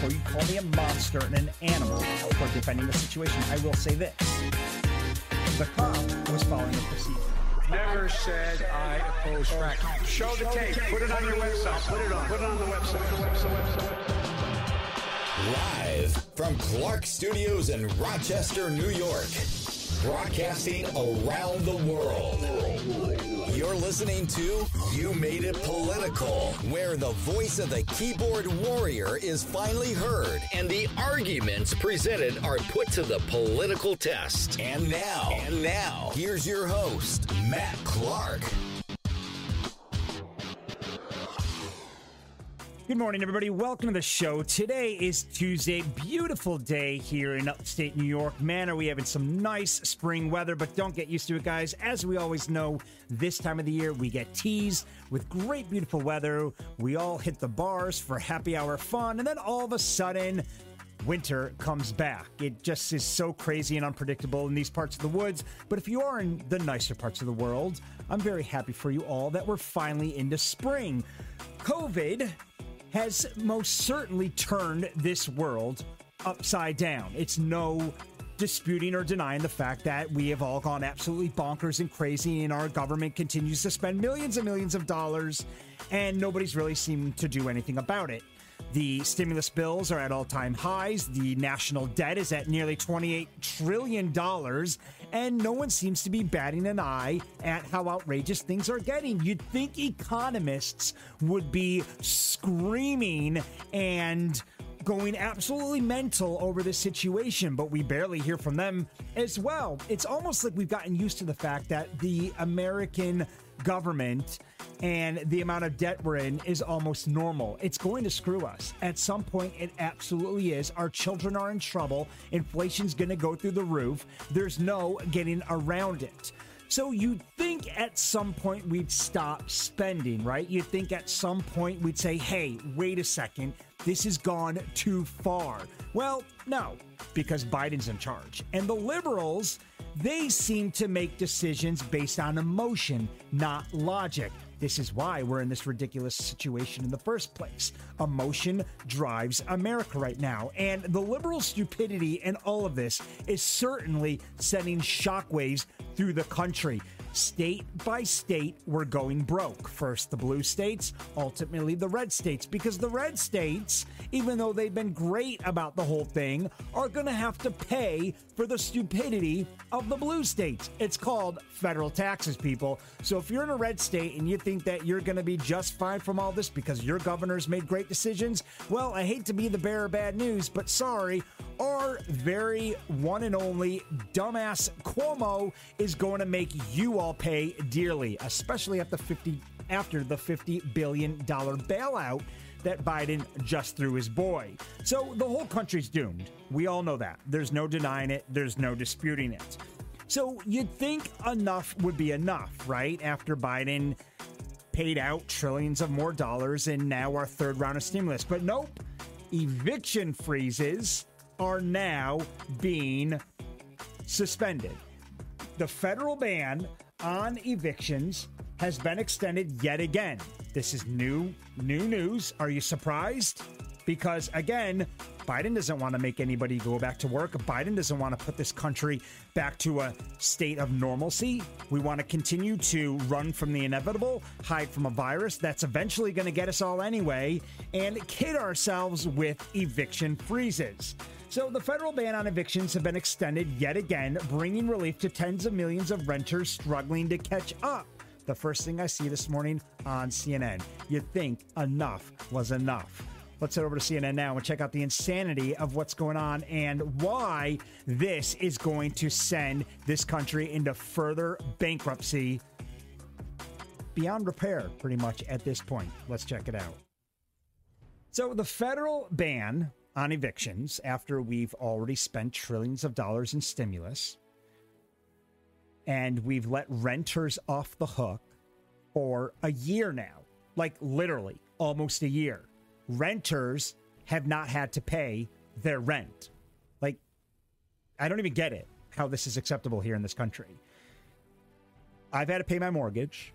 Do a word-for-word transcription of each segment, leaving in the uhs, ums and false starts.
before you call me a monster and an animal for defending the situation, I will say this. The cop was following the procedure. Never said I oppose fracking. Show the tape. Put it on your website. Put it on. Put it on the website. Live from Clark Studios in Rochester, New York. Broadcasting around the world. You're listening to You Made It Political, where the voice of the keyboard warrior is finally heard and the arguments presented are put to the political test. And now, and now, here's your host, Matt Clark. Good morning, everybody. Welcome to the show. Today is Tuesday. Beautiful day here in upstate New York. Man, are we having some nice spring weather, but don't get used to it, guys. As we always know, this time of the year, we get teased with great, beautiful weather. We all hit the bars for happy hour fun, and then all of a sudden, winter comes back. It just is so crazy and unpredictable in these parts of the woods. But if you are in the nicer parts of the world, I'm very happy for you all that we're finally into spring. COVID has most certainly turned this world upside down. It's no disputing or denying the fact that we have all gone absolutely bonkers and crazy, and our government continues to spend millions and millions of dollars, and nobody's really seemed to do anything about it. The stimulus bills are at all-time highs. The national debt is at nearly twenty-eight trillion dollars, and no one seems to be batting an eye at how outrageous things are getting. You'd think economists would be screaming and going absolutely mental over this situation, but we barely hear from them as well. It's almost like we've gotten used to the fact that the American government and the amount of debt we're in is almost normal. It's going to screw us. At some point, it absolutely is. Our children are in trouble. Inflation's going to go through the roof. There's no getting around it. So you'd think at some point we'd stop spending, right? You'd think at some point we'd say, hey, wait a second, this has gone too far. Well, no, because Biden's in charge. And the liberals, they seem to make decisions based on emotion, not logic. This is why we're in this ridiculous situation in the first place. Emotion drives America right now. And the liberal stupidity in all of this is certainly sending shockwaves through the country. State by state, we're going broke. First the blue states, ultimately the red states, because the red states, even though they've been great about the whole thing, are going to have to pay for the stupidity of the blue states. It's called federal taxes, people. So if you're in a red state and you think that you're going to be just fine from all this because your governor's made great decisions, well, I hate to be the bearer of bad news, but sorry, our very one and only dumbass Cuomo is going to make you all pay dearly, especially at the fifty after the fifty billion dollars bailout that Biden just threw his boy. So the whole country's doomed. We all know that. There's no denying it. There's no disputing it. So you'd think enough would be enough, right? After Biden paid out trillions of more dollars and now our third round of stimulus. But nope, eviction freezes are now being suspended. The federal ban on evictions has been extended yet again. This is new, new news. Are you surprised? Because again, Biden doesn't want to make anybody go back to work. Biden doesn't want to put this country back to a state of normalcy. We want to continue to run from the inevitable, hide from a virus that's eventually going to get us all anyway, and kid ourselves with eviction freezes. So the federal ban on evictions have been extended yet again, bringing relief to tens of millions of renters struggling to catch up. The first thing I see this morning on C N N. You'd think enough was enough. Let's head over to C N N now and check out the insanity of what's going on and why this is going to send this country into further bankruptcy beyond repair, pretty much at this point. Let's check it out. So the federal ban on evictions, after we've already spent trillions of dollars in stimulus, and we've let renters off the hook for a year now, like literally almost a year. Renters have not had to pay their rent. Like, I don't even get it, how this is acceptable here in this country. I've had to pay my mortgage.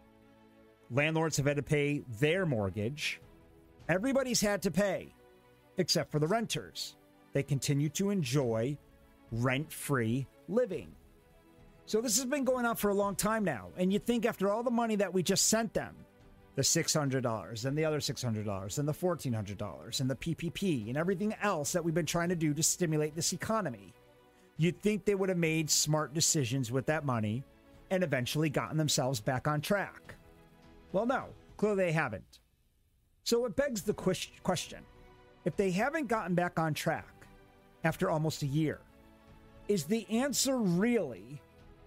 Landlords have had to pay their mortgage. Everybody's had to pay. except for the renters. They continue to enjoy rent-free living. So this has been going on for a long time now. And you think after all the money that we just sent them, the six hundred dollars and the other six hundred dollars and the fourteen hundred dollars and the P P P and everything else that we've been trying to do to stimulate this economy, you'd think they would have made smart decisions with that money and eventually gotten themselves back on track. Well, no, clearly they haven't. So it begs the question, if they haven't gotten back on track after almost a year, is the answer really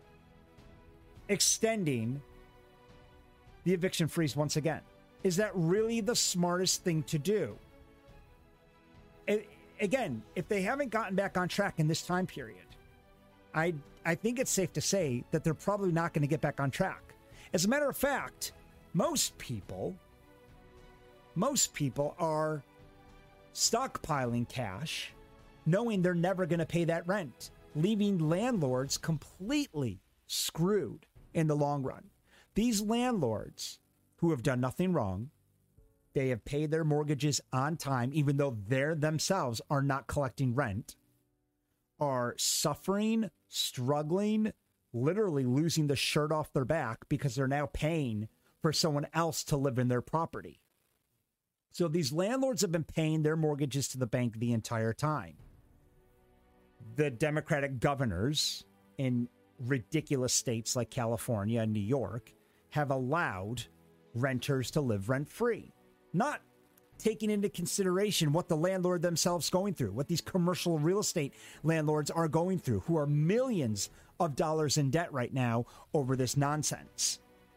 extending the eviction freeze once again? Is that really the smartest thing to do? It, again, if they haven't gotten back on track in this time period, I I think it's safe to say that they're probably not going to get back on track. As a matter of fact, most people, most people are stockpiling cash, knowing they're never going to pay that rent, leaving landlords completely screwed in the long run. These landlords who have done nothing wrong, they have paid their mortgages on time, even though they themselves are not collecting rent, are suffering, struggling, literally losing the shirt off their back because they're now paying for someone else to live in their property. So these landlords have been paying their mortgages to the bank the entire time. The Democratic governors in ridiculous states like California and New York have allowed renters to live rent-free, not taking into consideration what the landlord themselves going through, what these commercial real estate landlords are going through, who are millions of dollars in debt right now over this nonsense.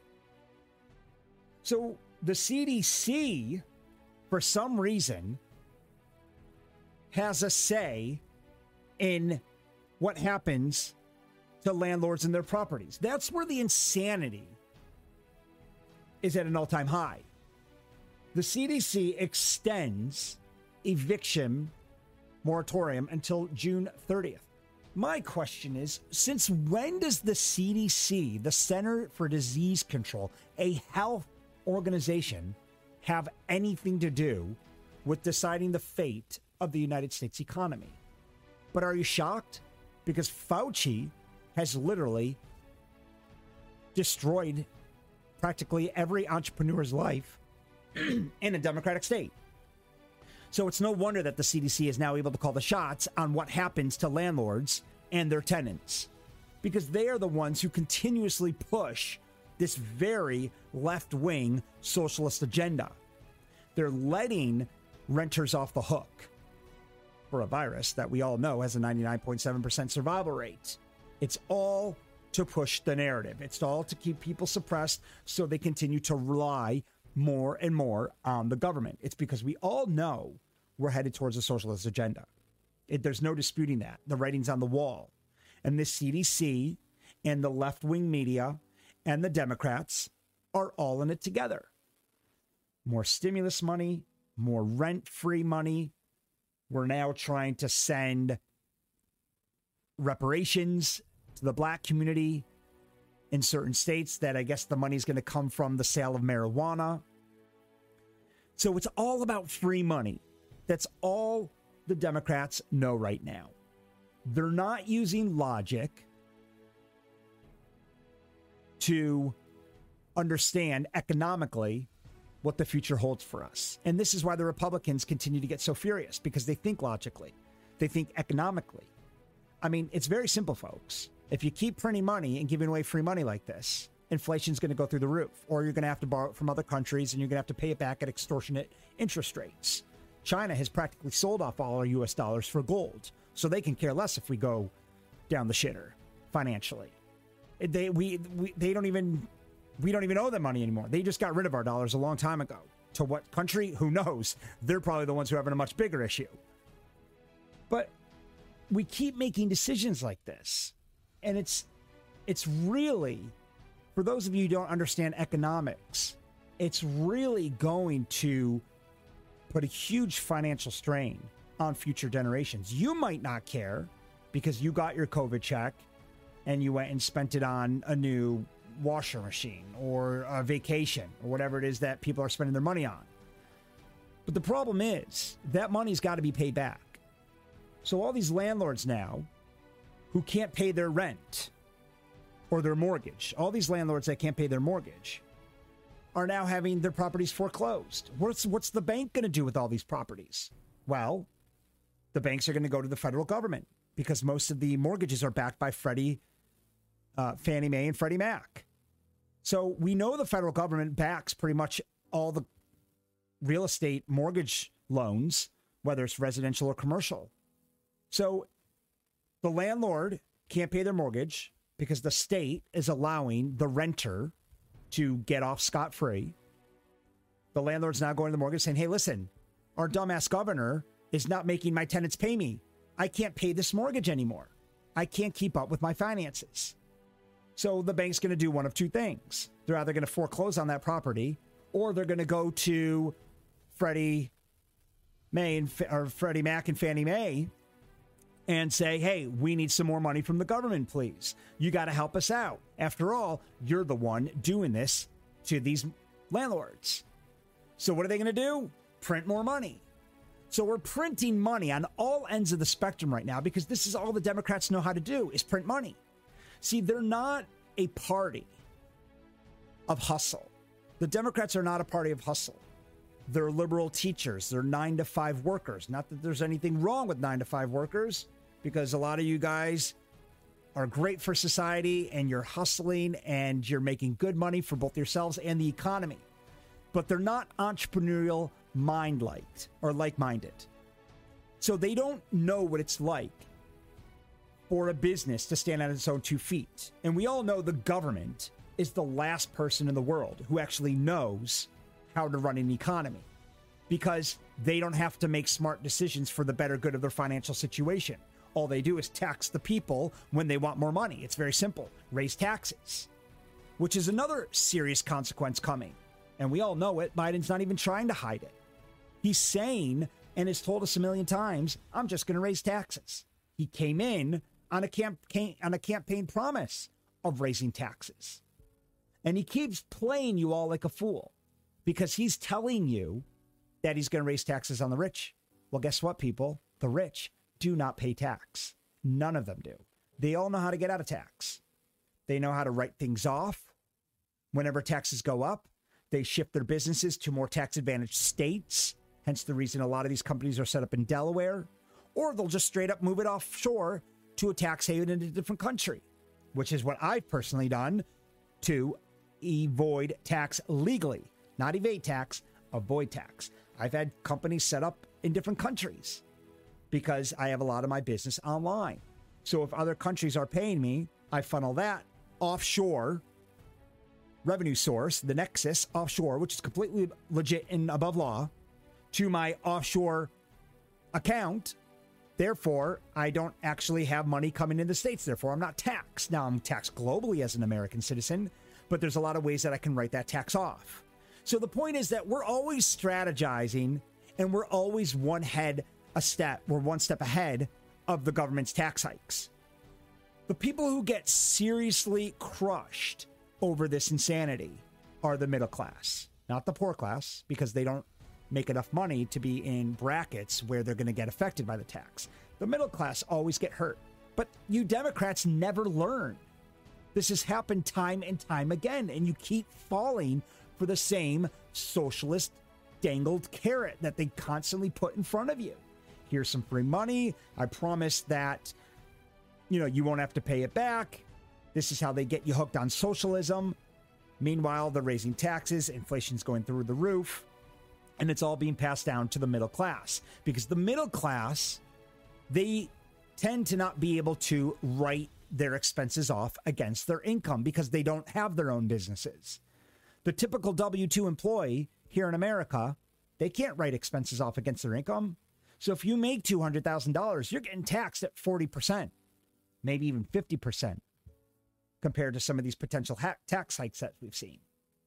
So the C D C, for some reason, has a say in what happens to landlords and their properties. That's where the insanity is at an all-time high. The C D C extends eviction moratorium until June thirtieth. My question is, since when does the C D C, the Center for Disease Control, a health organization, have anything to do with deciding the fate of the United States economy? But are you shocked? Because Fauci has literally destroyed practically every entrepreneur's life in a democratic state. So it's no wonder that the C D C is now able to call the shots on what happens to landlords and their tenants, because they are the ones who continuously push this very left-wing socialist agenda. They're letting renters off the hook for a virus that we all know has a ninety-nine point seven percent survival rate. It's all to push the narrative. It's all to keep people suppressed so they continue to rely more and more on the government. It's because we all know we're headed towards a socialist agenda. It, there's no disputing that. The writing's on the wall. And the C D C and the left-wing media and the Democrats are all in it together. More stimulus money, more rent-free money. We're now trying to send reparations to the black community in certain states that I guess the money's going to come from the sale of marijuana. So it's all about free money. That's all the Democrats know right now. They're not using logic to understand economically what the future holds for us. And this is why the Republicans continue to get so furious, because they think logically. They think economically. I mean, it's very simple, folks. If you keep printing money and giving away free money like this, inflation's going to go through the roof, or you're going to have to borrow it from other countries and you're going to have to pay it back at extortionate interest rates. China has practically sold off all our U S dollars for gold, so they can care less if we go down the shitter financially. They we, we they don't even we don't even owe them money anymore. They just got rid of our dollars a long time ago. To what country? Who knows? They're probably the ones who are having a much bigger issue. But we keep making decisions like this. And it's it's really, for those of you who don't understand economics, it's really going to put a huge financial strain on future generations. You might not care because you got your COVID check and you went and spent it on a new washer machine or a vacation or whatever it is that people are spending their money on. But the problem is that money's got to be paid back. So all these landlords now who can't pay their rent or their mortgage, all these landlords that can't pay their mortgage are now having their properties foreclosed. What's, what's the bank going to do with all these properties? Well, the banks are going to go to the federal government because most of the mortgages are backed by Freddie, uh, Fannie Mae and Freddie Mac. So we know the federal government backs pretty much all the real estate mortgage loans, whether it's residential or commercial. So the landlord can't pay their mortgage because the state is allowing the renter to get off scot-free. The landlord's now going to the mortgage saying, hey, listen, our dumbass governor is not making my tenants pay me. I can't pay this mortgage anymore. I can't keep up with my finances. So the bank's going to do one of two things. They're either going to foreclose on that property or they're going to go to Freddie Mae and, or Freddie Mac and Fannie Mae and say, hey, we need some more money from the government, please. You got to help us out. After all, you're the one doing this to these landlords. So what are they going to do? Print more money. So we're printing money on all ends of the spectrum right now because this is all the Democrats know how to do is print money. See, they're not a party of hustle. The Democrats are not a party of hustle. They're liberal teachers. They're nine to five workers. Not that there's anything wrong with nine to five workers, because a lot of you guys are great for society and you're hustling and you're making good money for both yourselves and the economy. But they're not entrepreneurial mind-liked or like-minded. So they don't know what it's like for a business to stand on its own two feet. And we all know the government is the last person in the world who actually knows how to run an economy because they don't have to make smart decisions for the better good of their financial situation. All they do is tax the people when they want more money. It's very simple. Raise taxes, which is another serious consequence coming. And we all know it. Biden's not even trying to hide it. He's saying, and has told us a million times, I'm just going to raise taxes. He came in on a campaign, on a campaign promise of raising taxes. And he keeps playing you all like a fool because he's telling you that he's going to raise taxes on the rich. Well, guess what, people? The rich do not pay tax. None of them do. They all know how to get out of tax. They know how to write things off. Whenever taxes go up, they shift their businesses to more tax-advantaged states, hence the reason a lot of these companies are set up in Delaware, or they'll just straight up move it offshore to a tax haven in a different country, which is what I've personally done to avoid tax legally. Not evade tax, avoid tax. I've had companies set up in different countries because I have a lot of my business online. So if other countries are paying me, I funnel that offshore revenue source, the Nexus offshore, which is completely legit and above law, to my offshore account. Therefore, I don't actually have money coming into the States. Therefore, I'm not taxed. Now, I'm taxed globally as an American citizen, but there's a lot of ways that I can write that tax off. So the point is that we're always strategizing and we're always one head a step. We're one step ahead of the government's tax hikes. The people who get seriously crushed over this insanity are the middle class, not the poor class, because they don't make enough money to be in brackets where they're going to get affected by the tax. The middle class always get hurt. But you Democrats never learn. This has happened time and time again, and you keep falling for the same socialist dangled carrot that they constantly put in front of you. Here's some free money. I promise that, you know, you won't have to pay it back. This is how they get you hooked on socialism. Meanwhile, they're raising taxes. Inflation's going through the roof. And it's all being passed down to the middle class. Because the middle class, they tend to not be able to write their expenses off against their income because they don't have their own businesses. The typical W two employee here in America, they can't write expenses off against their income. So if you make two hundred thousand dollars, you're getting taxed at forty percent, maybe even fifty percent. Compared to some of these potential ha- tax hikes that we've seen.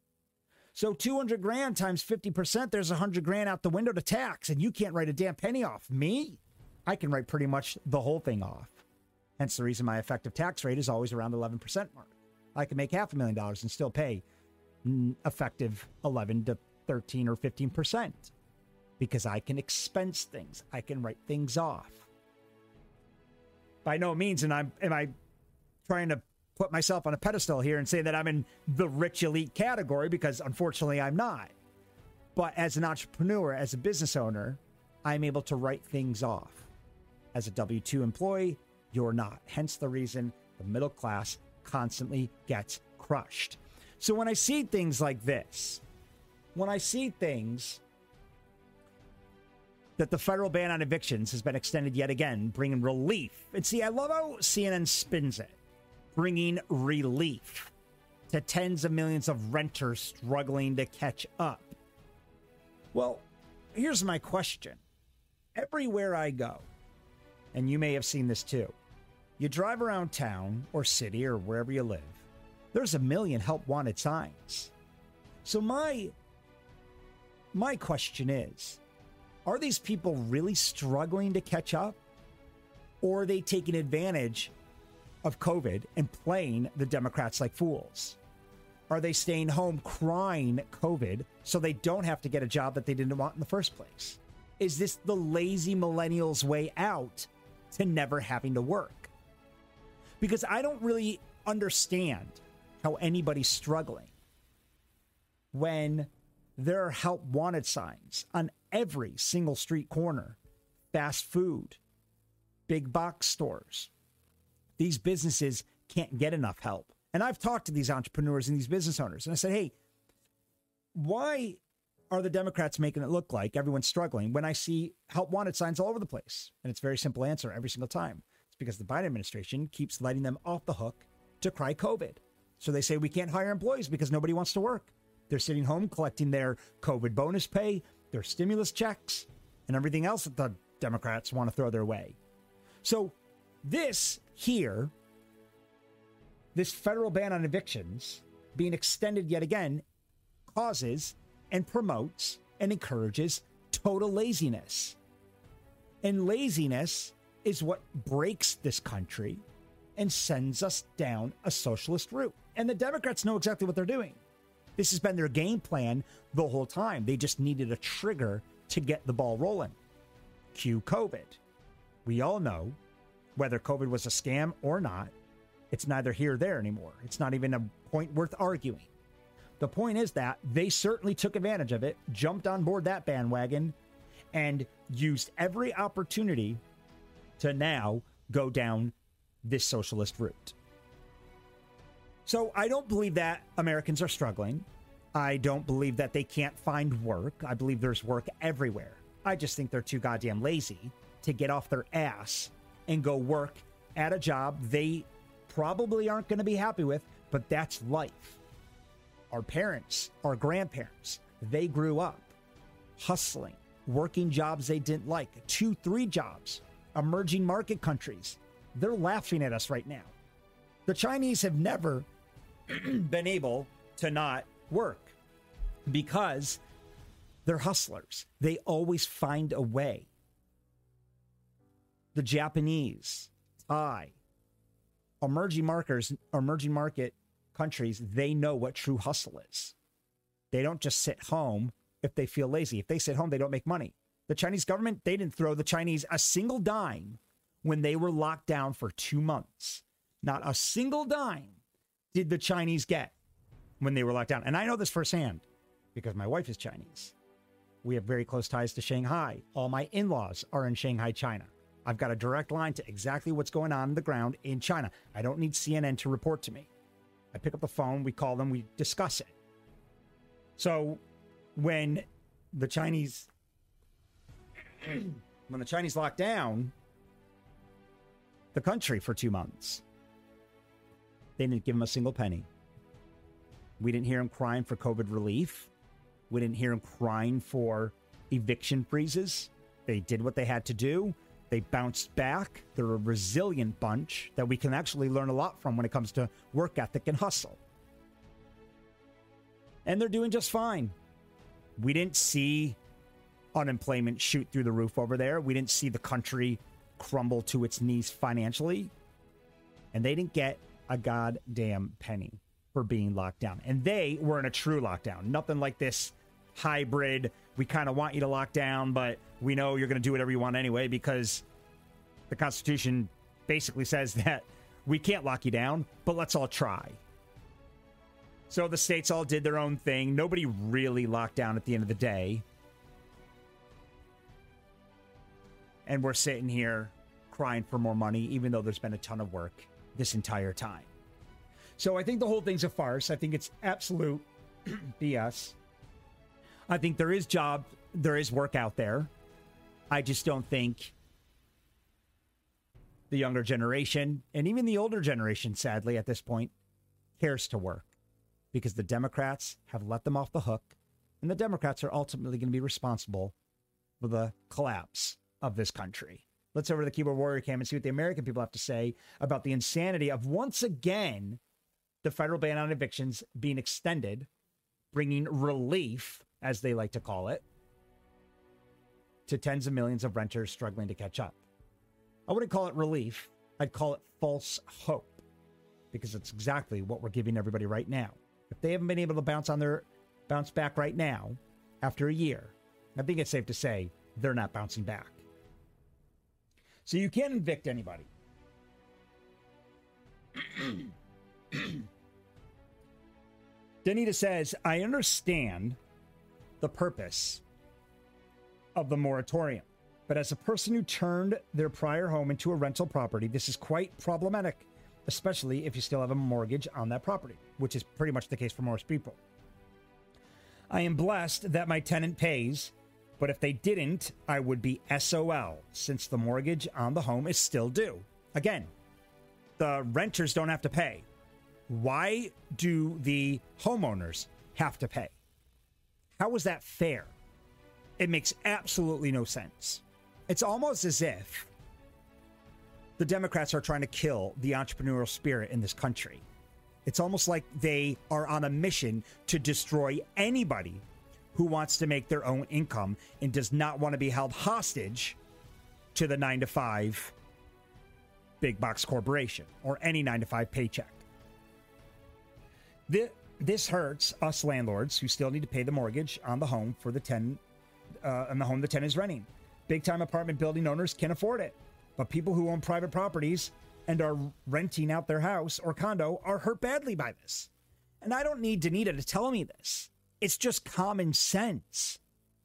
So two hundred grand times fifty percent, there's one hundred grand out the window to tax, and you can't write a damn penny off. Me? I can write pretty much the whole thing off. Hence the reason my effective tax rate is always around the eleven percent mark. I can make half a million dollars and still pay effective eleven to thirteen or fifteen percent. because I can expense things. I can write things off. By no means and I'm, am I trying to put myself on a pedestal here and say that I'm in the rich elite category, because unfortunately I'm not. But as an entrepreneur, as a business owner, I'm able to write things off. As a W two employee, you're not. Hence the reason the middle class constantly gets crushed. So when I see things like this, when I see things that the federal ban on evictions has been extended yet again, bringing relief. And see, I love how C N N spins it. Bringing relief to tens of millions of renters struggling to catch up. Well, here's my question. Everywhere I go, and you may have seen this too, you drive around town or city or wherever you live, there's a million help wanted signs. So my, my question is, are these people really struggling to catch up? Or are they taking advantage of COVID and playing the Democrats like fools? Are they staying home crying COVID so they don't have to get a job that they didn't want in the first place? Is this the lazy millennials' way out to never having to work? Because I don't really understand how anybody's struggling when there are help wanted signs on every single street corner, fast food, big box stores. These businesses can't get enough help. And I've talked to these entrepreneurs and these business owners, and I said, hey, why are the Democrats making it look like everyone's struggling when I see help wanted signs all over the place? And it's a very simple answer every single time. It's because the Biden administration keeps letting them off the hook to cry COVID. So they say we can't hire employees because nobody wants to work. They're sitting home collecting their COVID bonus pay, their stimulus checks, and everything else that the Democrats want to throw their way. So this here, this federal ban on evictions being extended yet again, causes and promotes and encourages total laziness. And laziness is what breaks this country and sends us down a socialist route. And the Democrats know exactly what they're doing. This has been their game plan the whole time. They just needed a trigger to get the ball rolling. Cue COVID. We all know whether COVID was a scam or not, it's neither here or there anymore. It's not even a point worth arguing. The point is that they certainly took advantage of it, jumped on board that bandwagon, and used every opportunity to now go down this socialist route. So I don't believe that Americans are struggling. I don't believe that they can't find work. I believe there's work everywhere. I just think they're too goddamn lazy to get off their ass and go work at a job they probably aren't going to be happy with, but that's life. Our parents, our grandparents, they grew up hustling, working jobs they didn't like, two, three jobs, emerging market countries. They're laughing at us right now. The Chinese have never been able to not work because they're hustlers. They always find a way. The Japanese, Thai, emerging markers, emerging market countries, they know what true hustle is. They don't just sit home if they feel lazy. If they sit home, they don't make money. The Chinese government, they didn't throw the Chinese a single dime when they were locked down for two months. Not a single dime did the Chinese get when they were locked down. And I know this firsthand because my wife is Chinese. We have very close ties to Shanghai. All my in-laws are in Shanghai, China. I've got a direct line to exactly what's going on on the ground in China. I don't need C N N to report to me. I pick up the phone, we call them, we discuss it. So when the Chinese, when the Chinese locked down the country for two months, they didn't give him a single penny. We didn't hear him crying for COVID relief. We didn't hear him crying for eviction freezes. They did what they had to do. They bounced back. They're a resilient bunch that we can actually learn a lot from when it comes to work ethic and hustle. And they're doing just fine. We didn't see unemployment shoot through the roof over there. We didn't see the country crumble to its knees financially. And they didn't get a goddamn penny for being locked down. And they were in a true lockdown. Nothing like this hybrid we kind of want you to lock down, but we know you're going to do whatever you want anyway because the Constitution basically says that we can't lock you down, but let's all try. So the states all did their own thing. Nobody really locked down at the end of the day. And we're sitting here crying for more money, even though there's been a ton of work this entire time. So I think the whole thing's a farce. I think it's absolute B S. I think there is job, there is work out there. I just don't think the younger generation, and even the older generation, sadly, at this point, cares to work. Because the Democrats have let them off the hook, and the Democrats are ultimately going to be responsible for the collapse of this country. Let's over to the Keyboard Warrior Cam and see what the American people have to say about the insanity of, once again, the federal ban on evictions being extended, bringing relief, as they like to call it, to tens of millions of renters struggling to catch up. I wouldn't call it relief. I'd call it false hope, because it's exactly what we're giving everybody right now. If they haven't been able to bounce on their bounce back right now, after a year, I think it's safe to say they're not bouncing back. So you can't evict anybody. Danita says, I understand the purpose of the moratorium, but as a person who turned their prior home into a rental property, this is quite problematic, especially if you still have a mortgage on that property, which is pretty much the case for most people. I am blessed that my tenant pays, but if they didn't, I would be S O L, since the mortgage on the home is still due. Again, the renters don't have to pay. Why do the homeowners have to pay? How is that fair? It makes absolutely no sense. It's almost as if the Democrats are trying to kill the entrepreneurial spirit in this country. It's almost like they are on a mission to destroy anybody who wants to make their own income and does not want to be held hostage to the nine to five big box corporation or any nine to five paycheck. This hurts us landlords who still need to pay the mortgage on the home for the ten, uh, on the home the tenant is renting. Big time apartment building owners can afford it, but people who own private properties and are renting out their house or condo are hurt badly by this. And I don't need Danita to tell me this. It's just common sense.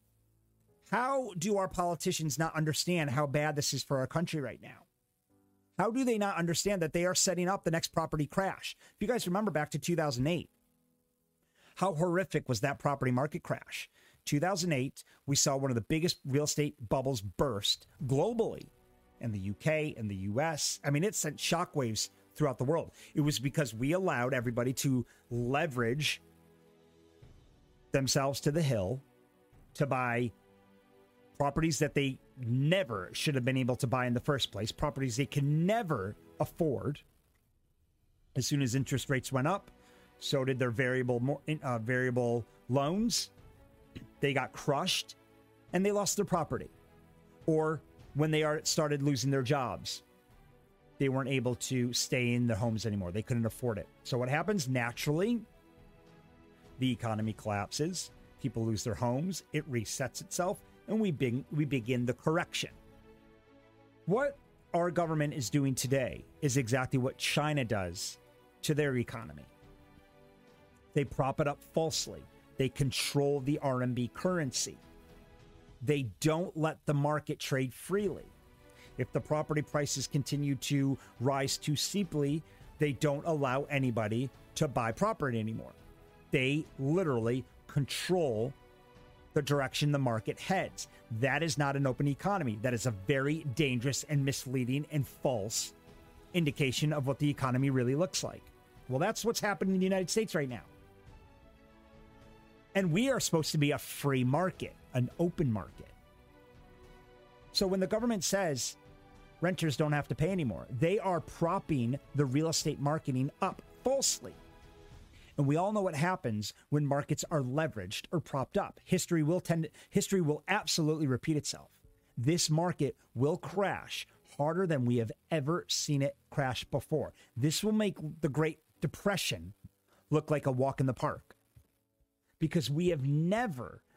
How do our politicians not understand how bad this is for our country right now? How do they not understand that they are setting up the next property crash? If you guys remember back to two thousand eight, how horrific was that property market crash? two thousand eight, we saw one of the biggest real estate bubbles burst globally in the U K and the U S. I mean, it sent shockwaves throughout the world. It was because we allowed everybody to leverage themselves to the hill to buy properties that they never should have been able to buy in the first place, properties they can never afford. As soon as interest rates went up, so did their variable uh, variable loans. They got crushed and they lost their property. Or when they are started losing their jobs, they weren't able to stay in their homes anymore. They couldn't afford it. So what happens naturally? The economy collapses. People lose their homes. It resets itself. And we, be- we begin the correction. What our government is doing today is exactly what China does to their economy. They prop it up falsely. They control the R M B currency. They don't let the market trade freely. If the property prices continue to rise too steeply, they don't allow anybody to buy property anymore. They literally control the direction the market heads. That is not an open economy. That is a very dangerous and misleading and false indication of what the economy really looks like. Well, that's what's happening in the United States right now. And we are supposed to be a free market, an open market. So when the government says renters don't have to pay anymore, they are propping the real estate marketing up falsely. And we all know what happens when markets are leveraged or propped up. History will tend, history will absolutely repeat itself. This market will crash harder than we have ever seen it crash before. This will make the Great Depression look like a walk in the park, because we have never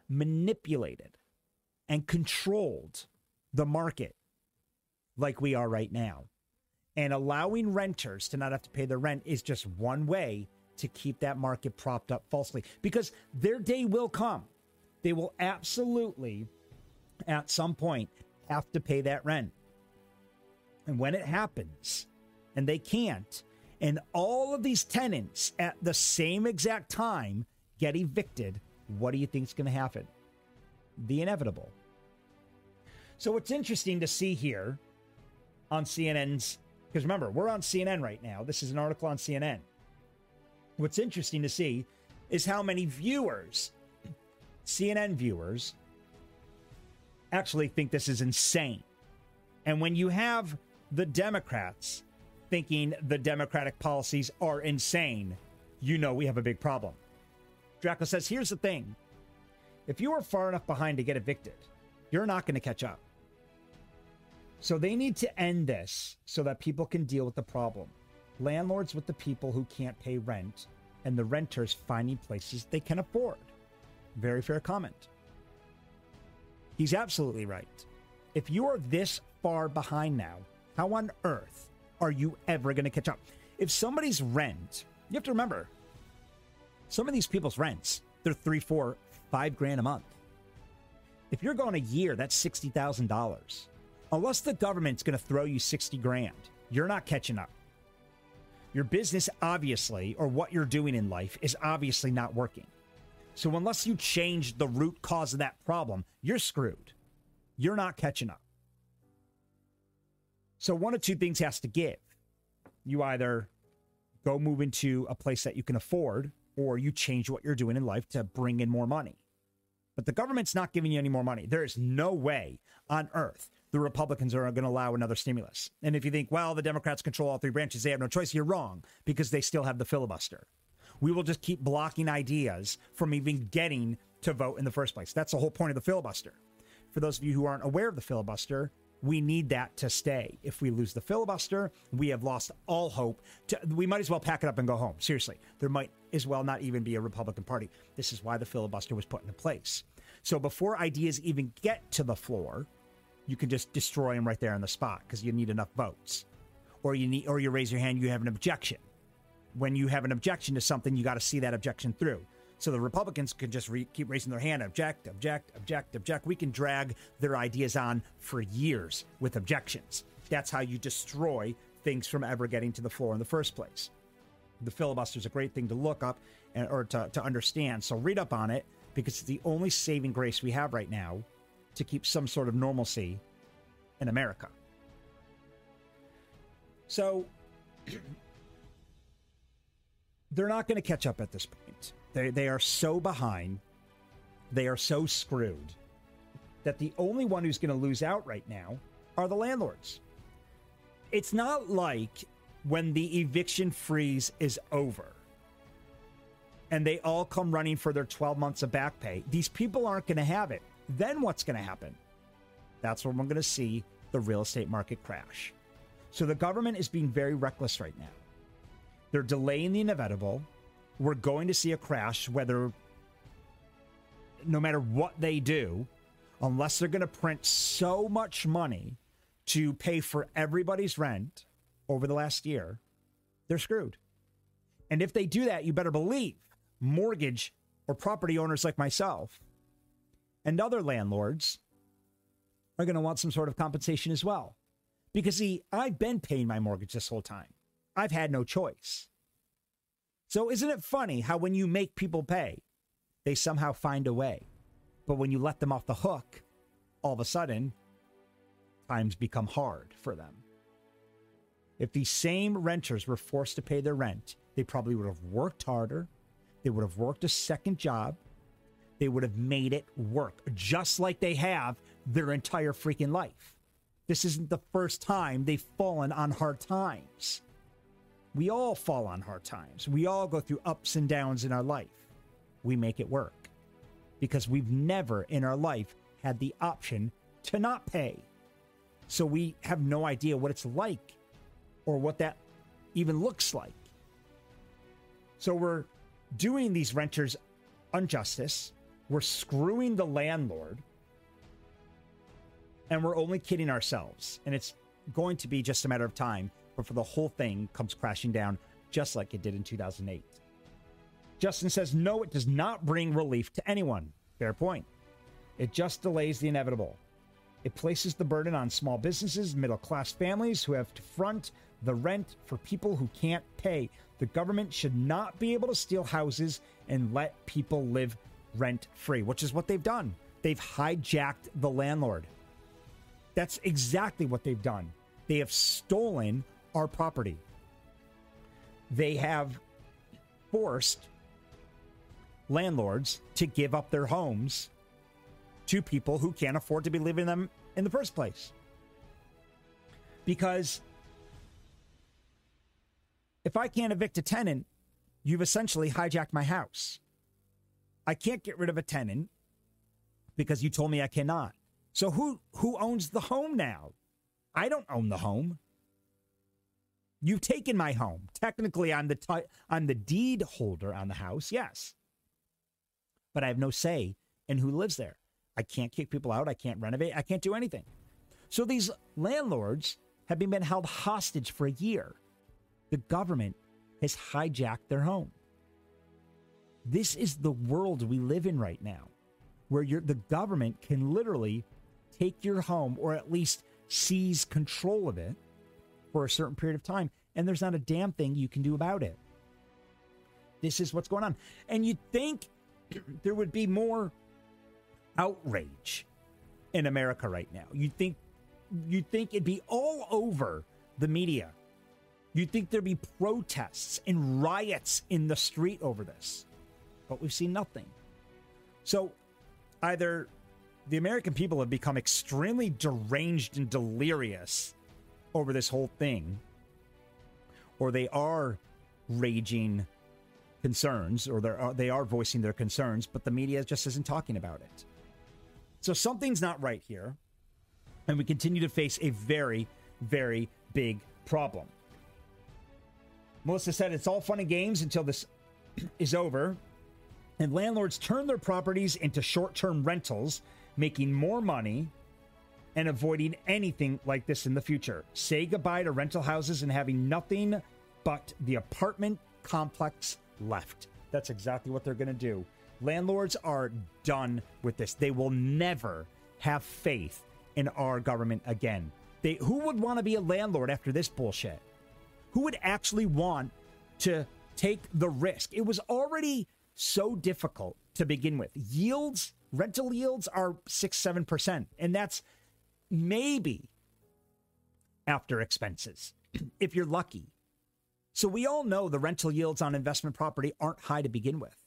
manipulated and controlled the market like we are right now. And allowing renters to not have to pay their rent is just one way to keep that market propped up falsely, because their day will come. They will absolutely, at some point, have to pay that rent. And when it happens, and they can't, and all of these tenants at the same exact time get evicted, what do you think is going to happen? The inevitable. So what's interesting to see here on C N N's, because remember, we're on C N N right now. This is an article on C N N. What's interesting to see is how many viewers, C N N viewers, actually think this is insane. And when you have the Democrats thinking the Democratic policies are insane, you know we have a big problem. Draco says, here's the thing. If you are far enough behind to get evicted, you're not going to catch up. So they need to end this so that people can deal with the problem. Landlords with the people who can't pay rent, and the renters finding places they can afford. Very fair comment. He's absolutely right. If you are this far behind now, how on earth are you ever going to catch up? If somebody's rent, you have to remember, some of these people's rents, they're three, four, five grand a month. If you're going a year, that's sixty thousand dollars. Unless the government's going to throw you sixty grand, you're not catching up. Your business, obviously, or what you're doing in life is obviously not working. So unless you change the root cause of that problem, you're screwed. You're not catching up. So one of two things has to give. You either go move into a place that you can afford, or you change what you're doing in life to bring in more money. But the government's not giving you any more money. There is no way on earth the Republicans are going to allow another stimulus. And if you think, well, the Democrats control all three branches, they have no choice, you're wrong, because they still have the filibuster. We will just keep blocking ideas from even getting to vote in the first place. That's the whole point of the filibuster. For those of you who aren't aware of the filibuster, we need that to stay. If we lose the filibuster, we have lost all hope. To, we might as well pack it up and go home. Seriously, there might as well not even be a Republican Party. This is why the filibuster was put into place. So before ideas even get to the floor, you can just destroy them right there on the spot because you need enough votes. Or you need, or you raise your hand, you have an objection. When you have an objection to something, you got to see that objection through. So the Republicans can just re- keep raising their hand, object, object, object, object. We can drag their ideas on for years with objections. That's how you destroy things from ever getting to the floor in the first place. The filibuster is a great thing to look up and, or to, to understand. So read up on it, because it's the only saving grace we have right now to keep some sort of normalcy in America. So they're not going to catch up at this point. They, they are so behind, they are so screwed, that the only one who's going to lose out right now are the landlords. It's not like when the eviction freeze is over and they all come running for their twelve months of back pay. These people aren't going to have it. Then what's going to happen? That's when we're going to see the real estate market crash. So the government is being very reckless right now. They're delaying the inevitable. We're going to see a crash, whether, no matter what they do, unless they're going to print so much money to pay for everybody's rent over the last year, they're screwed. And if they do that, you better believe mortgage or property owners like myself and other landlords are going to want some sort of compensation as well. Because, see, I've been paying my mortgage this whole time. I've had no choice. So isn't it funny how when you make people pay, they somehow find a way? But when you let them off the hook, all of a sudden, times become hard for them. If these same renters were forced to pay their rent, they probably would have worked harder. They would have worked a second job. They would have made it work, just like they have their entire freaking life. This isn't the first time they've fallen on hard times. We all fall on hard times. We all go through ups and downs in our life. We make it work because we've never in our life had the option to not pay. So we have no idea what it's like or what that even looks like. So we're doing these renters injustice we're screwing the landlord, and we're only kidding ourselves. And it's going to be just a matter of time before the whole thing comes crashing down, just like it did in two thousand eight. Justin says, no, it does not bring relief to anyone. Fair point. It just delays the inevitable. It places the burden on small businesses, middle-class families who have to front the rent for people who can't pay. The government should not be able to steal houses and let people live rent-free, which is what they've done. They've hijacked the landlord. That's exactly what they've done. They have stolen our property. They have forced landlords to give up their homes to people who can't afford to be living in them in the first place. Because if I can't evict a tenant, you've essentially hijacked my house. I can't get rid of a tenant because you told me I cannot. So who who owns the home now? I don't own the home. You've taken my home. Technically, I'm the t- I'm the deed holder on the house, yes. But I have no say in who lives there. I can't kick people out. I can't renovate. I can't do anything. So these landlords have been held hostage for a year. The government has hijacked their home. This is the world we live in right now, where you're, the government can literally take your home or at least seize control of it for a certain period of time, and there's not a damn thing you can do about it. This is what's going on. And you'd think there would be more outrage in America right now. You'd think, you'd think it'd be all over the media. You'd think there'd be protests and riots in the street over this. But we've seen nothing. So either the American people have become extremely deranged and delirious over this whole thing, or they are raging concerns, or they're, they are voicing their concerns, but the media just isn't talking about it. So something's not right here, and we continue to face a very, very big problem. Melissa said it's all fun and games until this is over, and landlords turn their properties into short-term rentals, making more money and avoiding anything like this in the future. Say goodbye to rental houses and having nothing but the apartment complex left. That's exactly what they're going to do. Landlords are done with this. They will never have faith in our government again. They, who would want to be a landlord after this bullshit? Who would actually want to take the risk? It was already so difficult to begin with. Yields, rental yields are six, seven percent. And that's maybe after expenses, if you're lucky. So we all know the rental yields on investment property aren't high to begin with.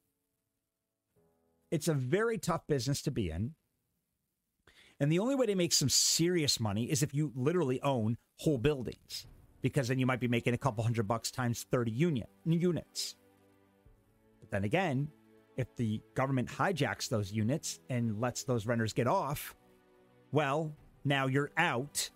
It's a very tough business to be in. And the only way to make some serious money is if you literally own whole buildings, because then you might be making a couple hundred bucks times thirty unit, units. But then again, if the government hijacks those units and lets those renters get off, well, now you're out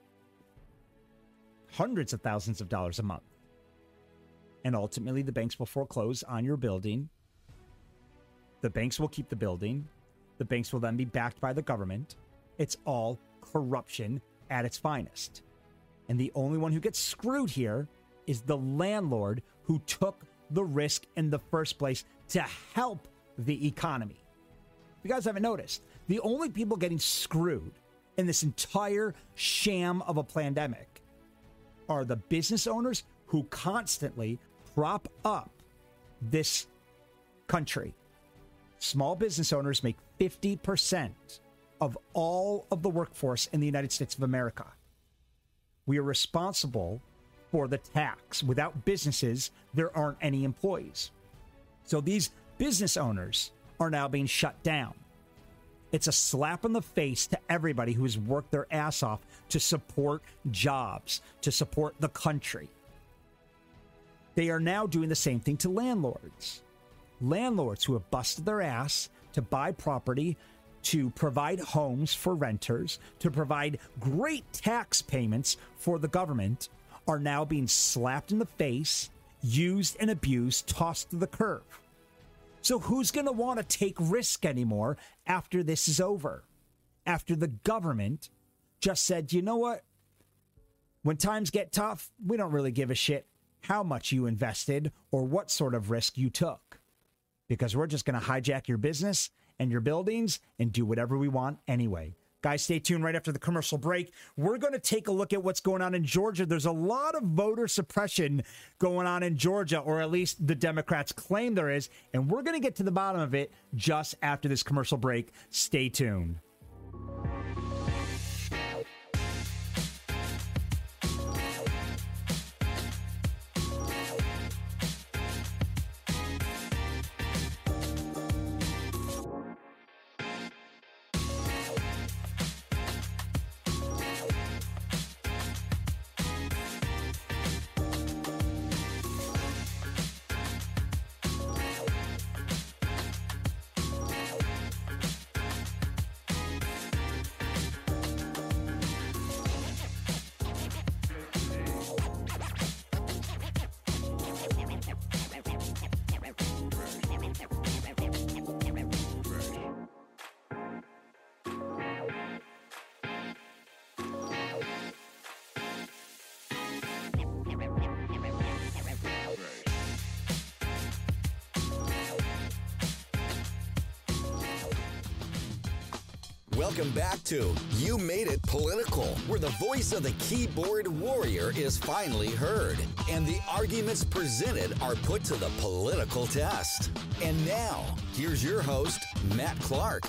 hundreds of thousands of dollars a month. And ultimately, the banks will foreclose on your building. The banks will keep the building. The banks will then be backed by the government. It's all corruption at its finest. And the only one who gets screwed here is the landlord who took the risk in the first place to help the economy. If you guys haven't noticed, the only people getting screwed in this entire sham of a pandemic are the business owners who constantly prop up this country. Small business owners make fifty percent of all of the workforce in the United States of America. We are responsible for the tax. Without businesses, there aren't any employees. So these business owners are now being shut down. It's a slap in the face to everybody who has worked their ass off to support jobs, to support the country. They are now doing the same thing to landlords. Landlords who have busted their ass to buy property, to provide homes for renters, to provide great tax payments for the government, are now being slapped in the face, used and abused, tossed to the curb. So who's going to want to take risk anymore after this is over? After the government just said, you know what? When times get tough, we don't really give a shit how much you invested or what sort of risk you took, because we're just going to hijack your business and your buildings and do whatever we want anyway. Guys, stay tuned. Right after the commercial break, we're going to take a look at what's going on in Georgia. There's a lot of voter suppression going on in Georgia, or at least the Democrats claim there is, and we're going to get to the bottom of it just after this commercial break. Stay tuned. Welcome back to You Made It Political, where the voice of the keyboard warrior is finally heard, and the arguments presented are put to the political test. And now, here's your host, Matt Clark.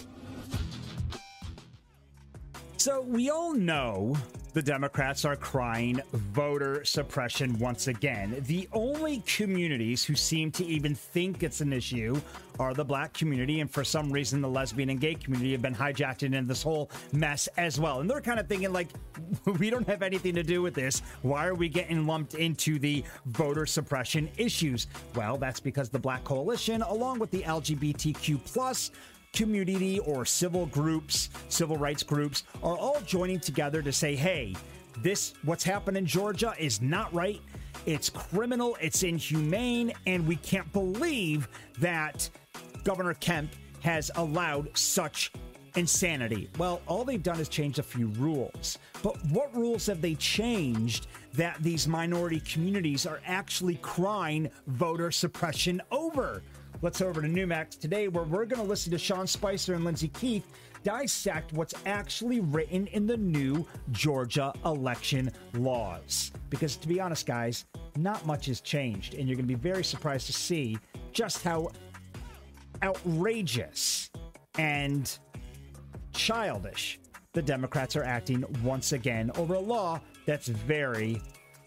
So we all know the Democrats are crying voter suppression once again. The only communities who seem to even think it's an issue are the black community, and for some reason the lesbian and gay community have been hijacked into this whole mess as well. And they're kind of thinking like, we don't have anything to do with this. Why are we getting lumped into the voter suppression issues? Well, that's because the Black Coalition, along with the L G B T Q plus community or civil groups, civil rights groups, are all joining together to say, hey, this, what's happened in Georgia is not right. It's criminal. It's inhumane. And we can't believe that Governor Kemp has allowed such insanity. Well, all they've done is change a few rules. But what rules have they changed that these minority communities are actually crying voter suppression over? Let's head over to Newmax today, where we're going to listen to Sean Spicer and Lindsey Keith dissect what's actually written in the new Georgia election laws. Because to be honest, guys, not much has changed, and you're going to be very surprised to see just how outrageous and childish the Democrats are acting once again over a law that's very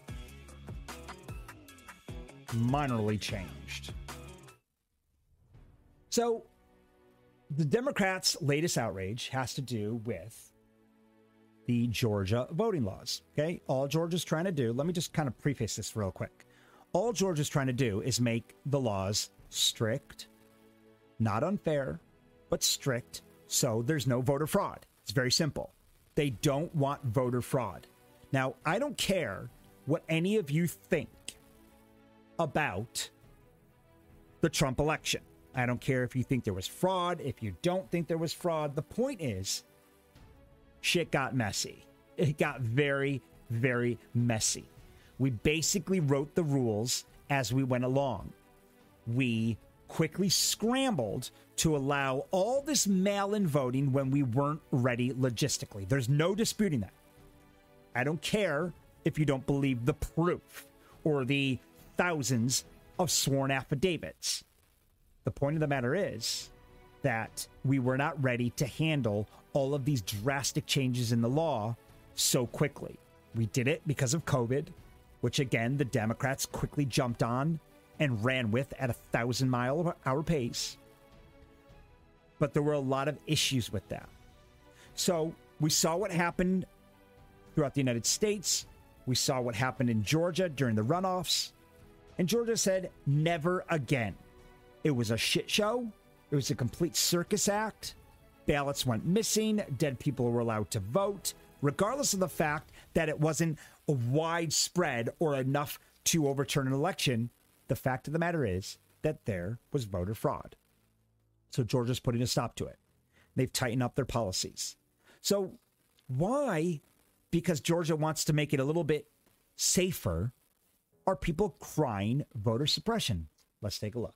minorly changed. So the Democrats' latest outrage has to do with the Georgia voting laws. Okay, all Georgia's trying to do, let me just kind of preface this real quick. All Georgia's trying to do is make the laws strict, not unfair, but strict, so there's no voter fraud. It's very simple. They don't want voter fraud. Now, I don't care what any of you think about the Trump election. I don't care if you think there was fraud, if you don't think there was fraud. The point is, shit got messy. It got very, very messy. We basically wrote the rules as we went along. We quickly scrambled to allow all this mail-in voting when we weren't ready logistically. There's no disputing that. I don't care if you don't believe the proof or the thousands of sworn affidavits. The point of the matter is that we were not ready to handle all of these drastic changes in the law so quickly. We did it because of COVID, which again, the Democrats quickly jumped on and ran with at a thousand mile per hour pace. But there were a lot of issues with that. So we saw what happened throughout the United States. We saw what happened in Georgia during the runoffs. And Georgia said, never again. It was a shit show. It was a complete circus act. Ballots went missing. Dead people were allowed to vote, regardless of the fact that it wasn't a widespread or enough to overturn an election. The fact of the matter is that there was voter fraud. So Georgia's putting a stop to it. They've tightened up their policies. So why, because Georgia wants to make it a little bit safer, are people crying voter suppression? Let's take a look.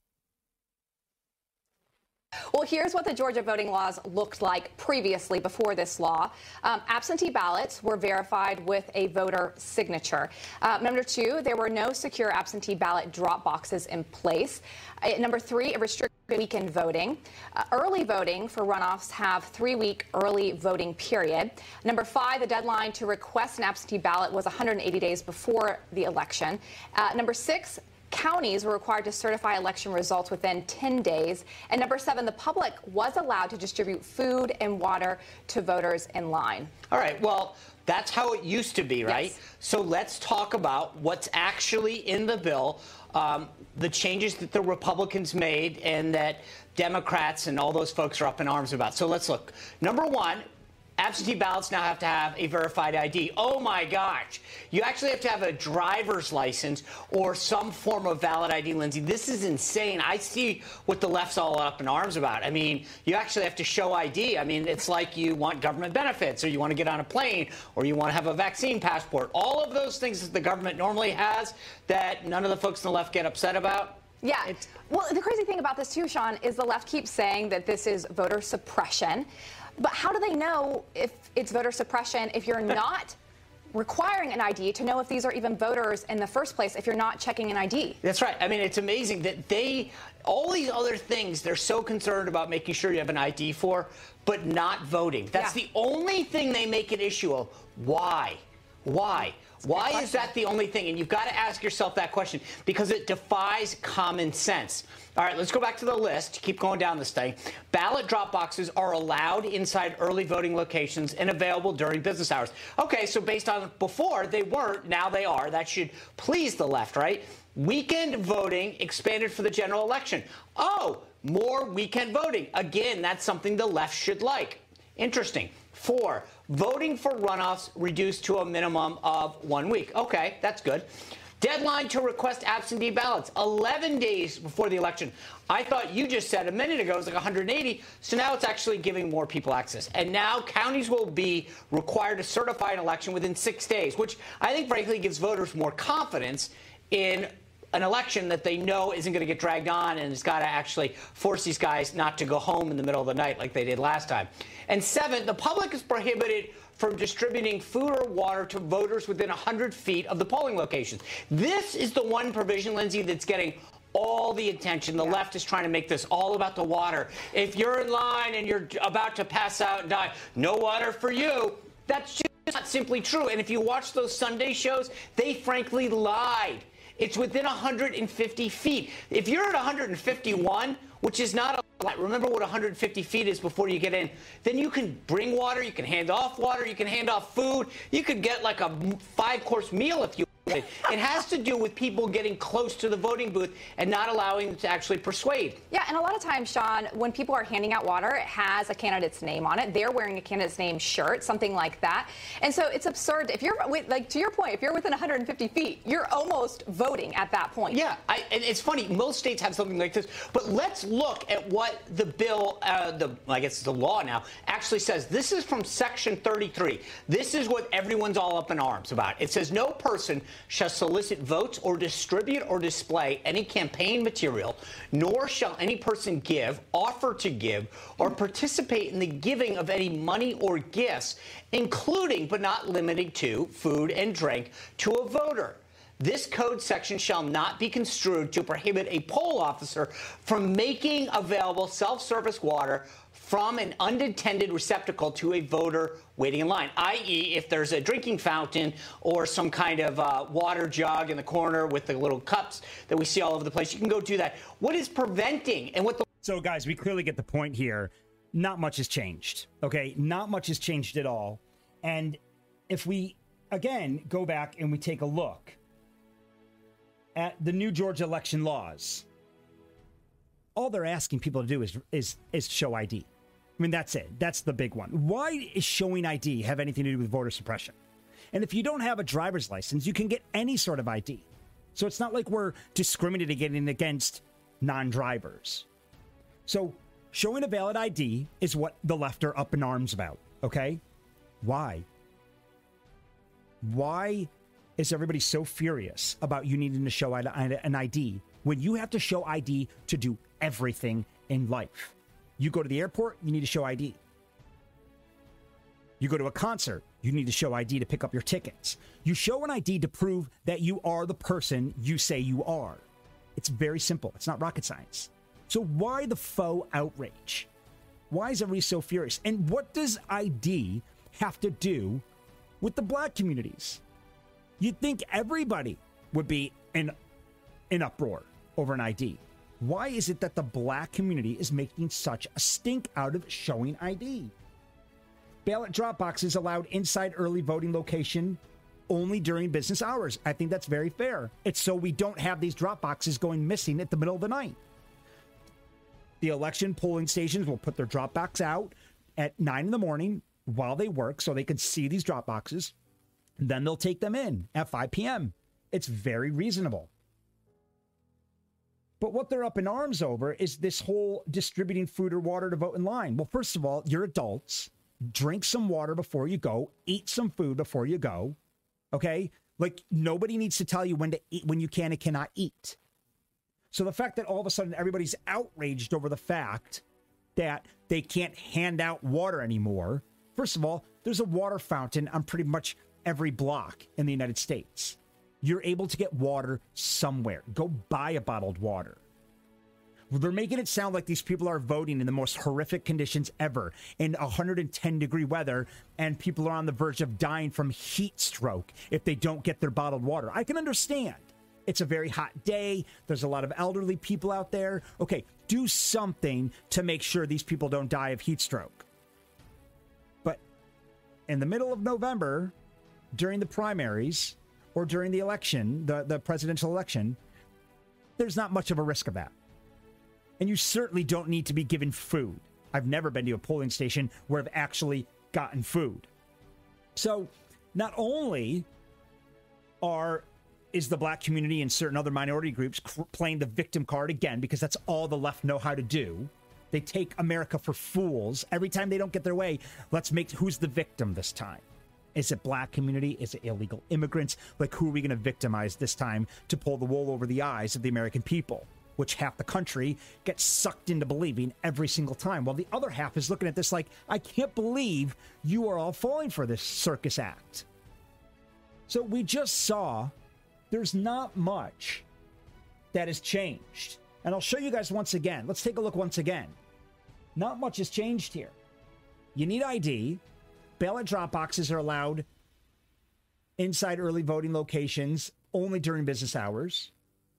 Well, here's what the Georgia voting laws looked like previously before this law. Um, absentee ballots were verified with a voter signature. Uh, number two, there were no secure absentee ballot drop boxes in place. Uh, number three, it restricted weekend voting. Uh, early voting for runoffs have three-week early voting period. Number five, the deadline to request an absentee ballot was one hundred eighty days before the election. Uh, number six, counties were required to certify election results within ten days. And number seven, the public was allowed to distribute food and water to voters in line. All right. Well, that's how it used to be, right? Yes. So let's talk about what's actually in the bill, um, the changes that the Republicans made and that Democrats and all those folks are up in arms about. So let's look. Number one, absentee ballots now have to have a verified I D. Oh, my gosh. You actually have to have a driver's license or some form of valid I D, Lindsay. This is insane. I see what the left's all up in arms about. I mean, you actually have to show I D. I mean, it's like you want government benefits or you want to get on a plane or you want to have a vaccine passport. All of those things that the government normally has that none of the folks on the left get upset about. Yeah. It's well, the crazy thing about this, too, Sean, is the left keeps saying that this is voter suppression. But how do they know if it's voter suppression if you're not requiring an I D to know if these are even voters in the first place if you're not checking an I D? That's right. I mean, it's amazing that they, all these other things, they're so concerned about making sure you have an I D for, but not voting. That's Yeah. the only thing they make an issue of. Why? Why? Why is that the only thing? And you've got to ask yourself that question because it defies common sense. All right, let's go back to the list. Keep going down this thing. Ballot drop boxes are allowed inside early voting locations and available during business hours. Okay, so based on before, they weren't. Now they are. That should please the left, right? Weekend voting expanded for the general election. Oh, more weekend voting. Again, that's something the left should like. Interesting. Four, voting for runoffs reduced to a minimum of one week. Okay, that's good. Deadline to request absentee ballots, eleven days before the election. I thought you just said a minute ago it was like one hundred eighty, so now it's actually giving more people access. And now counties will be required to certify an election within six days, which I think, frankly, gives voters more confidence in an election that they know isn't going to get dragged on and has got to actually force these guys not to go home in the middle of the night like they did last time. And seven, the public is prohibited from distributing food or water to voters within one hundred feet of the polling locations. This is the one provision, Lindsay, that's getting all the attention. The yeah. left is trying to make this all about the water. If you're in line and you're about to pass out and die, no water for you. That's just not simply true. And if you watch those Sunday shows, they frankly lied. It's within one hundred fifty feet. If you're at one hundred fifty-one, which is not a lot, remember what one hundred fifty feet is before you get in, then you can bring water, you can hand off water, you can hand off food, you could get like a five-course meal if you wanted. It has to do with people getting close to the voting booth and not allowing them to actually persuade. Yeah, and a lot of times, Sean, when people are handing out water, it has a candidate's name on it. They're wearing a candidate's name shirt, something like that. And so it's absurd. If you're, like, to your point, if you're within one hundred fifty feet, you're almost voting at that point. Yeah, I, and it's funny. Most states have something like this. But let's look at what the bill, uh, the I guess it's the law now, actually says. This is from Section thirty-three. This is what everyone's all up in arms about. It says no person shall solicit votes or distribute or display any campaign material, nor shall any person give, offer to give, or participate in the giving of any money or gifts, including but not limited to food and drink, to a voter. This code section shall not be construed to prohibit a poll officer from making available self-service water from an unattended receptacle to a voter waiting in line, that is if there's a drinking fountain or some kind of uh, water jug in the corner with the little cups that we see all over the place. You can go do that. What is preventing and what the... So, guys, we clearly get the point here. Not much has changed, okay? Not much has changed at all. And if we, again, go back and we take a look at the new Georgia election laws, all they're asking people to do is is is show I D. I mean, that's it. That's the big one. Why is showing I D have anything to do with voter suppression? And if you don't have a driver's license, you can get any sort of I D. So it's not like we're discriminating against non-drivers. So Showing a valid I D is what the left are up in arms about, okay? Why? Why is everybody so furious about you needing to show an I D when you have to show I D to do everything in life? You go to the airport, you need to show I D. You go to a concert, you need to show I D to pick up your tickets. You show an I D to prove that you are the person you say you are. It's very simple. It's not rocket science. So why the faux outrage? Why is everybody so furious? And what does I D have to do with the black communities? You'd think everybody would be in an uproar over an I D. Why is it that the black community is making such a stink out of showing I D? Ballot drop boxes allowed inside early voting location only during business hours. I think that's very fair. It's so we don't have these drop boxes going missing at the middle of the night. The election polling stations will put their drop box out at nine in the morning while they work so they can see these drop boxes. Then they'll take them in at five p.m. It's very reasonable. But what they're up in arms over is this whole distributing food or water to vote in line. Well, first of all, you're adults. Drink some water before you go. Eat some food before you go. Okay? Like, nobody needs to tell you when to eat, when you can and cannot eat. So the fact that all of a sudden everybody's outraged over the fact that they can't hand out water anymore. First of all, there's a water fountain on pretty much every block in the United States. You're able to get water somewhere. Go buy a bottled water. They're making it sound like these people are voting in the most horrific conditions ever in one hundred ten degree weather, and people are on the verge of dying from heat stroke if they don't get their bottled water. I can understand. It's a very hot day. There's a lot of elderly people out there. Okay, do something to make sure these people don't die of heat stroke. But in the middle of November, during the primaries or during the election, the, the presidential election, there's not much of a risk of that. And you certainly don't need to be given food. I've never been to a polling station where I've actually gotten food. So not only are is the black community and certain other minority groups cr- playing the victim card again, because that's all the left know how to do. They take America for fools. Every time they don't get their way, let's make, who's the victim this time? Is it black community? Is it illegal immigrants? Like, who are we going to victimize this time to pull the wool over the eyes of the American people? Which half the country gets sucked into believing every single time. While the other half is looking at this like, I can't believe you are all falling for this circus act. So we just saw there's not much that has changed. And I'll show you guys once again. Let's take a look once again. Not much has changed here. You need I D. Ballot drop boxes are allowed inside early voting locations only during business hours.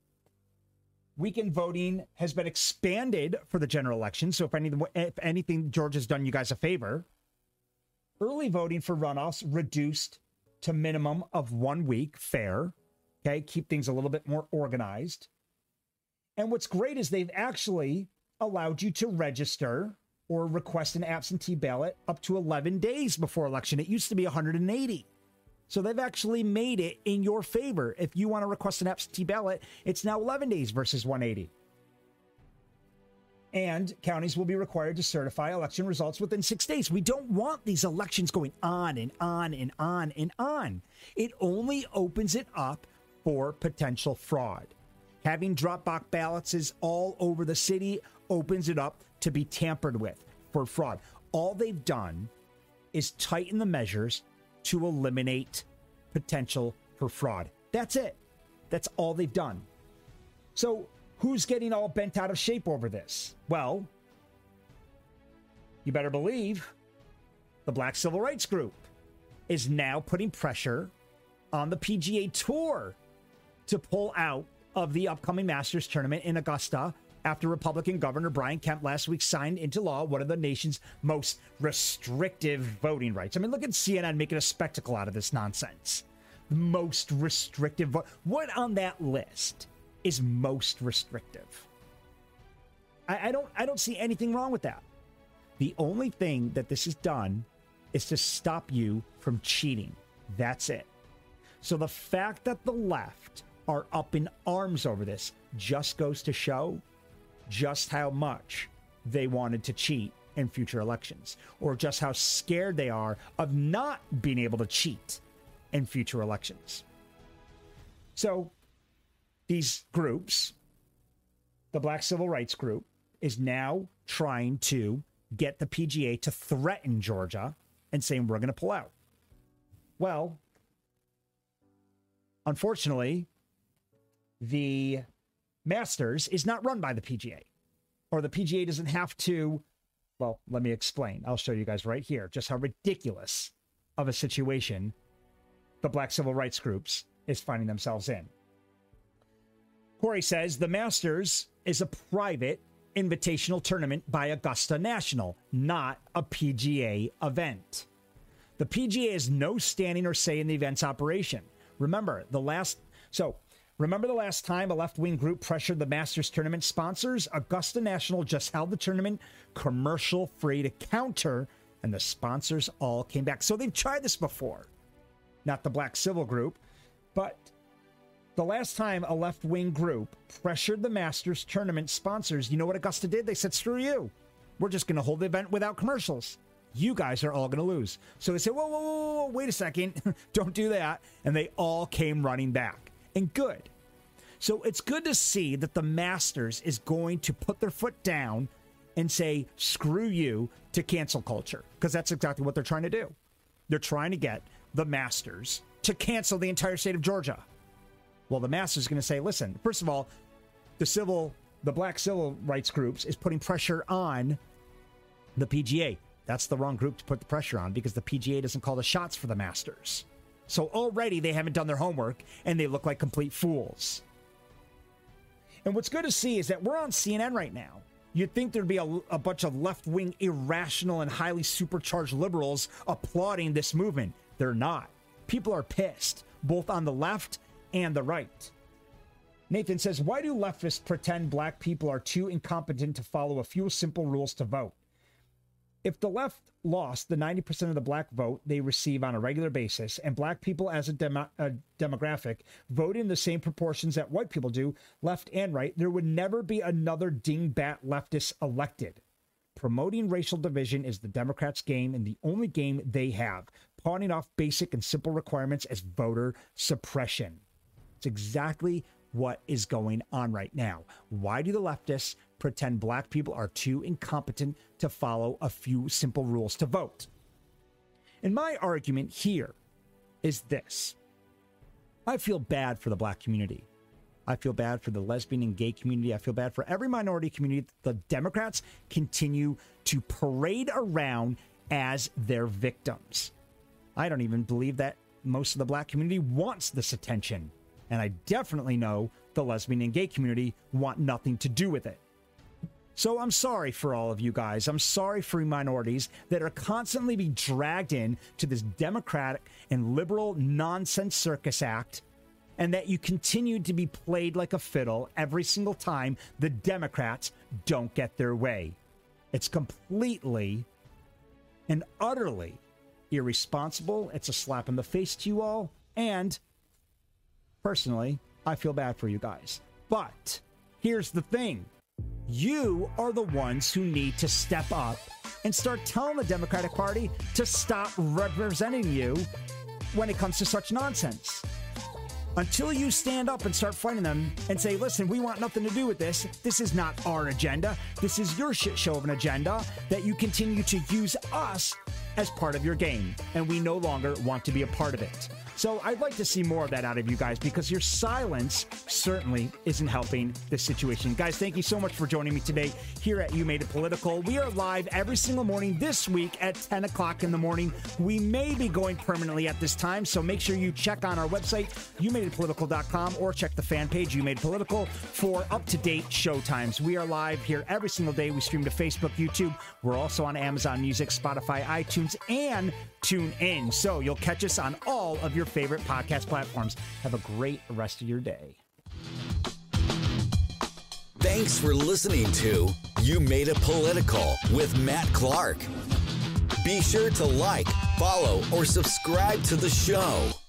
Weekend voting has been expanded for the general election. So if anything, if anything, George has done you guys a favor. Early voting for runoffs reduced to minimum of one week. Fair. Okay, keep things a little bit more organized. And what's great is they've actually allowed you to register or request an absentee ballot up to eleven days before election. It used to be one hundred eighty. So they've actually made it in your favor. If you want to request an absentee ballot, it's now eleven days versus one hundred eighty. And counties will be required to certify election results within six days. We don't want these elections going on and on and on and on. It only opens it up for potential fraud. Having drop-box ballots all over the city opens it up to be tampered with for fraud. All they've done is tighten the measures to eliminate potential for fraud. That's it. That's all they've done. So who's getting all bent out of shape over this? Well, you better believe the Black Civil Rights Group is now putting pressure on the P G A Tour to pull out of the upcoming Masters tournament in Augusta after Republican Governor Brian Kemp last week signed into law one of the nation's most restrictive voting rights. I mean, look at C N N making a spectacle out of this nonsense. Most restrictive vote. What on that list is most restrictive? I, I don't I don't see anything wrong with that. The only thing that this has done is to stop you from cheating. That's it. So the fact that the left are up in arms over this just goes to show just how much they wanted to cheat in future elections, or just how scared they are of not being able to cheat in future elections. So these groups, the Black Civil Rights Group, is now trying to get the P G A to threaten Georgia and saying, we're going to pull out. Well, unfortunately, the Masters is not run by the P G A, or the P G A doesn't have to. Well, let me explain. I'll show you guys right here just how ridiculous of a situation the Black Civil Rights Groups is finding themselves in. Corey says the Masters is a private invitational tournament by Augusta National, not a P G A event. The P G A has no standing or say in the event's operation. Remember the last, so remember the last time a left-wing group pressured the Masters tournament sponsors? Augusta National just held the tournament commercial-free to counter, and the sponsors all came back. So they've tried this before. Not the Black Civil Group, but the last time a left-wing group pressured the Masters tournament sponsors, you know what Augusta did? They said, screw you. We're just going to hold the event without commercials. You guys are all going to lose. So they said, whoa, whoa, whoa, whoa, wait a second. Don't do that. And they all came running back. And good. So it's good to see that the Masters is going to put their foot down and say, screw you, to cancel culture. Because that's exactly what they're trying to do. They're trying to get the Masters to cancel the entire state of Georgia. Well, the Masters is going to say, listen, first of all, the civil, the Black Civil Rights Groups is putting pressure on the P G A. That's the wrong group to put the pressure on, because the P G A doesn't call the shots for the Masters. So already they haven't done their homework, and they look like complete fools. And what's good to see is that we're on C N N right now. You'd think there'd be a, a bunch of left-wing, irrational, and highly supercharged liberals applauding this movement. They're not. People are pissed, both on the left and the right. Nathan says, why do leftists pretend black people are too incompetent to follow a few simple rules to vote? If the left lost the ninety percent of the black vote they receive on a regular basis, and black people as a, demo, a demographic vote in the same proportions that white people do, left and right, there would never be another dingbat leftist elected. Promoting racial division is the Democrats' game, and the only game they have, pawning off basic and simple requirements as voter suppression. It's exactly what is going on right now. Why do the leftists pretend black people are too incompetent to follow a few simple rules to vote? And my argument here is this. I feel bad for the black community. I feel bad for the lesbian and gay community. I feel bad for every minority community the Democrats continue to parade around as their victims. I don't even believe that most of the black community wants this attention. And I definitely know the lesbian and gay community want nothing to do with it. So I'm sorry for all of you guys. I'm sorry for minorities that are constantly being dragged in to this democratic and liberal nonsense circus act, and that you continue to be played like a fiddle every single time the Democrats don't get their way. It's completely and utterly irresponsible. It's a slap in the face to you all. And personally, I feel bad for you guys. But here's the thing. You are the ones who need to step up and start telling the Democratic Party to stop representing you when it comes to such nonsense. Until you stand up and start fighting them and say, listen, we want nothing to do with this. This is not our agenda. This is your shit show of an agenda that you continue to use us as part of your game. And we no longer want to be a part of it. So I'd like to see more of that out of you guys, because your silence certainly isn't helping this situation. Guys, thank you so much for joining me today here at You Made It Political. We are live every single morning this week at ten o'clock in the morning. We may be going permanently at this time, so make sure you check on our website, you made it political dot com, or check the fan page, You Made It Political, for up-to-date show times. We are live here every single day. We stream to Facebook, YouTube. We're also on Amazon Music, Spotify, iTunes, and TuneIn. So you'll catch us on all of your favorite podcast platforms. Have a great rest of your day. Thanks for listening to You Made It Political with Matt Clark. Be sure to like, follow, or subscribe to the show.